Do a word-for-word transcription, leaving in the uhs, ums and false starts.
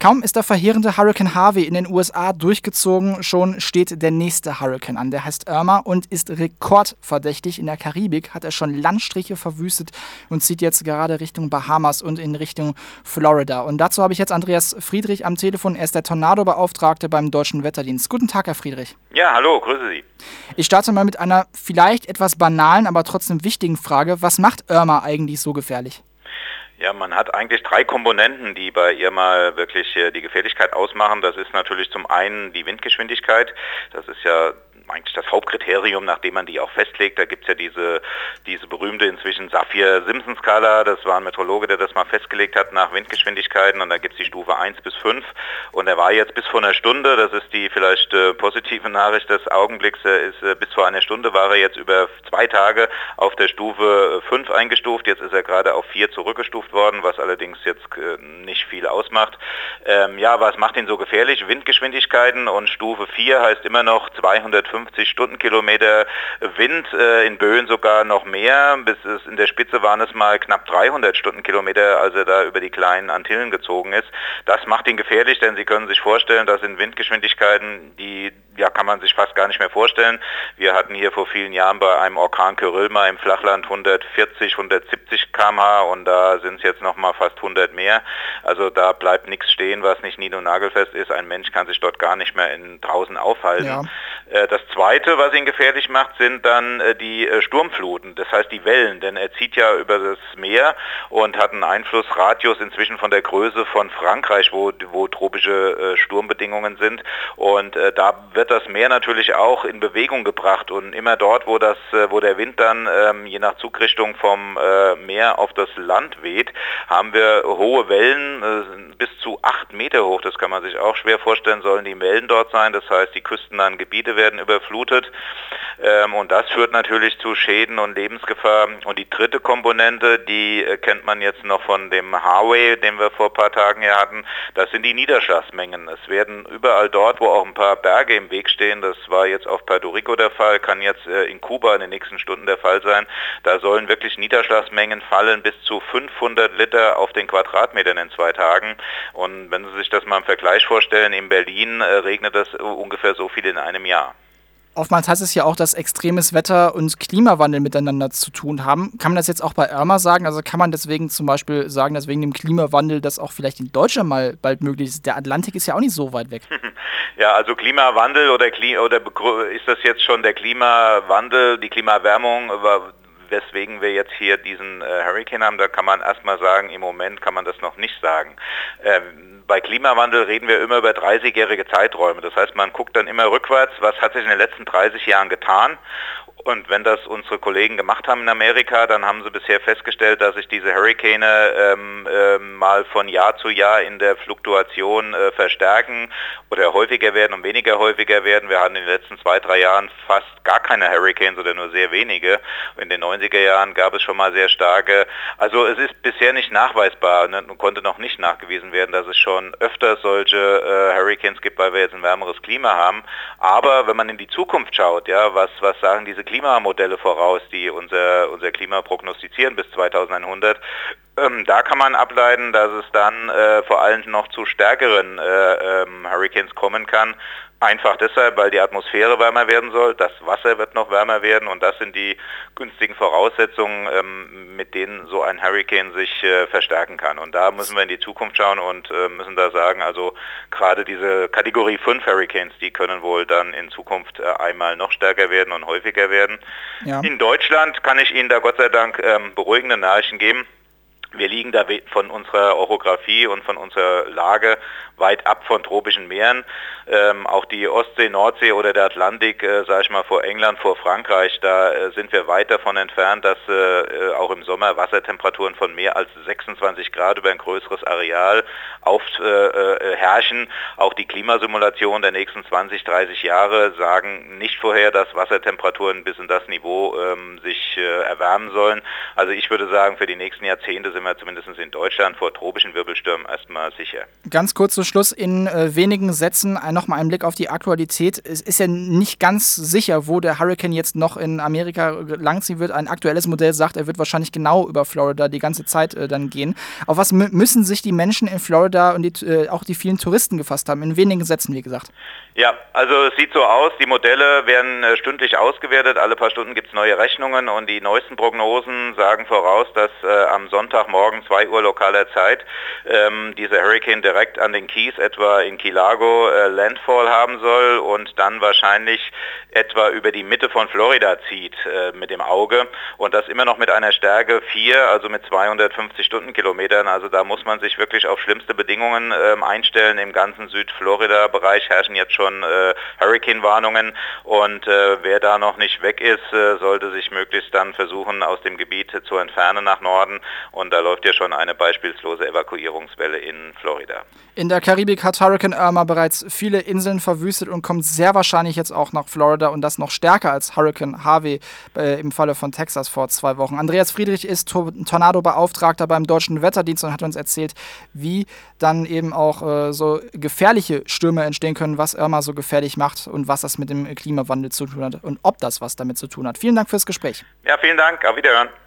Kaum ist der verheerende Hurrikan Harvey in den U S A durchgezogen, schon steht der nächste Hurrikan an. Der heißt Irma und ist rekordverdächtig. In der Karibik hat er schon Landstriche verwüstet und zieht jetzt gerade Richtung Bahamas und in Richtung Florida. Und dazu habe ich jetzt Andreas Friedrich am Telefon. Er ist der Tornadobeauftragte beim Deutschen Wetterdienst. Guten Tag, Herr Friedrich. Ja, hallo, grüße Sie. Ich starte mal mit einer vielleicht etwas banalen, aber trotzdem wichtigen Frage. Was macht Irma eigentlich so gefährlich? Ja, man hat eigentlich drei Komponenten, die bei Irma wirklich äh, die Gefährlichkeit ausmachen. Das ist natürlich zum einen die Windgeschwindigkeit. Das ist ja eigentlich das Hauptkriterium, nachdem man die auch festlegt. Da gibt es ja diese, diese berühmte inzwischen Saffir-Simpson-Skala. Das war ein Meteorologe, der das mal festgelegt hat nach Windgeschwindigkeiten. Und da gibt es die Stufe eins bis fünf. Und er war jetzt bis vor einer Stunde, das ist die vielleicht äh, positive Nachricht des Augenblicks, er ist äh, bis vor einer Stunde war er jetzt über zwei Tage auf der Stufe fünf eingestuft. Jetzt ist er gerade auf vier zurückgestuft worden, was allerdings jetzt äh, nicht viel ausmacht. Ähm, ja, was macht ihn so gefährlich? Windgeschwindigkeiten, und Stufe vier heißt immer noch zweihundertfünfzig Stundenkilometer Wind, äh, in Böen sogar noch mehr. Bis es in der Spitze waren es mal knapp dreihundert Stundenkilometer, als er da über die kleinen Antillen gezogen ist. Das macht ihn gefährlich, denn Sie können sich vorstellen, das sind Windgeschwindigkeiten, die ja kann man sich fast gar nicht mehr vorstellen. Wir hatten hier vor vielen Jahren bei einem Orkan Kyrill mal im Flachland hundertvierzig, hundertsiebzig Kilometer pro Stunde und da sind es jetzt noch mal fast hundert mehr. Also da bleibt nichts stehen, was nicht nied- und nagelfest ist. Ein Mensch kann sich dort gar nicht mehr in, draußen aufhalten. Ja. Äh, das Zweite, was ihn gefährlich macht, sind dann äh, die äh, Sturmfluten, das heißt die Wellen, denn er zieht ja über das Meer und hat einen Einflussradius inzwischen von der Größe von Frankreich, wo, wo tropische äh, Sturmbedingungen sind, und äh, da wird das Meer natürlich auch in Bewegung gebracht, und immer dort, wo das, äh, wo der Wind dann ähm, je nach Zugrichtung vom äh, Meer auf das Land weht, haben wir hohe Wellen, äh, bis zu acht Meter hoch, das kann man sich auch schwer vorstellen, sollen die Wellen dort sein, das heißt die küstennahen Gebiete werden überflutet, ähm, und das führt natürlich zu Schäden und Lebensgefahr. Und die dritte Komponente, die äh, kennt man jetzt noch von dem Harvey, den wir vor ein paar Tagen hier hatten, das sind die Niederschlagsmengen. Es werden überall dort, wo auch ein paar Berge im Weg stehen, das war jetzt auf Puerto Rico der Fall, kann jetzt äh, in Kuba in den nächsten Stunden der Fall sein, da sollen wirklich Niederschlagsmengen fallen bis zu fünfhundert Liter auf den Quadratmetern in zwei Tagen. Und wenn Sie sich das mal im Vergleich vorstellen, in Berlin äh, regnet das äh, ungefähr so viel in einem Jahr. Oftmals heißt es ja auch, dass extremes Wetter und Klimawandel miteinander zu tun haben. Kann man das jetzt auch bei Irma sagen? Also kann man deswegen zum Beispiel sagen, dass wegen dem Klimawandel das auch vielleicht in Deutschland mal bald möglich ist? Der Atlantik ist ja auch nicht so weit weg. Ja, also Klimawandel oder, Kli- oder ist das jetzt schon der Klimawandel, die Klimaerwärmung, weswegen wir jetzt hier diesen äh, Hurrikan haben, da kann man erstmal sagen, im Moment kann man das noch nicht sagen. Ähm, bei Klimawandel reden wir immer über dreißigjährige Zeiträume. Das heißt, man guckt dann immer rückwärts, was hat sich in den letzten dreißig Jahren getan. Und wenn das unsere Kollegen gemacht haben in Amerika, dann haben sie bisher festgestellt, dass sich diese Hurrikane ähm, äh, mal von Jahr zu Jahr in der Fluktuation äh, verstärken oder häufiger werden und weniger häufiger werden. Wir hatten in den letzten zwei, drei Jahren fast gar keine Hurricanes oder nur sehr wenige. In den neunziger Jahren gab es schon mal sehr starke. Also es ist bisher nicht nachweisbar, ne, konnte noch nicht nachgewiesen werden, dass es schon öfter solche äh, Hurricanes gibt, weil wir jetzt ein wärmeres Klima haben. Aber wenn man in die Zukunft schaut, ja, was, was sagen diese Klimamodelle voraus, die unser, unser Klima prognostizieren bis zweitausendeinhundert, ähm, da kann man ableiten, dass es dann äh, vor allem noch zu stärkeren äh, ähm, Hurricanes kommen kann. Einfach deshalb, weil die Atmosphäre wärmer werden soll, das Wasser wird noch wärmer werden, und das sind die günstigen Voraussetzungen, ähm, mit denen so ein Hurrikan sich äh, verstärken kann. Und da müssen wir in die Zukunft schauen und äh, müssen da sagen, also gerade diese Kategorie fünf Hurricanes, die können wohl dann in Zukunft äh, einmal noch stärker werden und häufiger werden. Ja. In Deutschland kann ich Ihnen da Gott sei Dank ähm, beruhigende Nachrichten geben. Wir liegen da von unserer Orographie und von unserer Lage weit ab von tropischen Meeren. Ähm, auch die Ostsee, Nordsee oder der Atlantik, äh, sage ich mal, vor England, vor Frankreich, da äh, sind wir weit davon entfernt, dass äh, auch im Sommer Wassertemperaturen von mehr als sechsundzwanzig Grad über ein größeres Areal auf, äh, äh, herrschen. Auch die Klimasimulation der nächsten zwanzig, dreißig Jahre sagen nicht vorher, dass Wassertemperaturen bis in das Niveau ähm, sich äh, erwärmen sollen. Also ich würde sagen, für die nächsten Jahrzehnte sind wir zumindest in Deutschland vor tropischen Wirbelstürmen erstmal sicher. Ganz kurz zum Schluss in äh, wenigen Sätzen nochmal einen Blick auf die Aktualität. Es ist ja nicht ganz sicher, wo der Hurricane jetzt noch in Amerika langziehen wird. Ein aktuelles Modell sagt, er wird wahrscheinlich genau über Florida die ganze Zeit äh, dann gehen. Auf was m- müssen sich die Menschen in Florida und die, äh, auch die vielen Touristen gefasst haben? In wenigen Sätzen, wie gesagt. Ja, also es sieht so aus, die Modelle werden äh, stündlich ausgewertet. Alle paar Stunden gibt es neue Rechnungen und die neuesten Prognosen sagen voraus, dass äh, am Sonntagmorgen zwei Uhr lokaler Zeit ähm, dieser Hurricane direkt an den Keys, etwa in Key Largo, äh, Landfall haben soll und dann wahrscheinlich etwa über die Mitte von Florida zieht äh, mit dem Auge und das immer noch mit einer Stärke vier, also mit zweihundertfünfzig Stundenkilometern. Also da muss man sich wirklich auf schlimmste Bedingungen äh, einstellen. Im ganzen Südflorida-Bereich herrschen jetzt schon äh, Hurricane-Warnungen und äh, wer da noch nicht weg ist, äh, sollte sich möglichst dann versuchen, aus dem Gebiet zu entfernen nach Norden und da läuft ja schon eine beispielslose Evakuierungswelle in Florida. In der Karibik hat Hurricane Irma bereits viele Inseln verwüstet und kommt sehr wahrscheinlich jetzt auch nach Florida und das noch stärker als Hurricane Harvey äh, im Falle von Texas vor zwei Wochen. Andreas Friedrich ist Tor- Tornado-Beauftragter beim Deutschen Wetterdienst und hat uns erzählt, wie dann eben auch äh, so gefährliche Stürme entstehen können, was Irma so gefährlich macht und was das mit dem Klimawandel zu tun hat und ob das was damit zu tun hat. Vielen Dank fürs Gespräch. Ja, vielen Dank. Auf Wiederhören.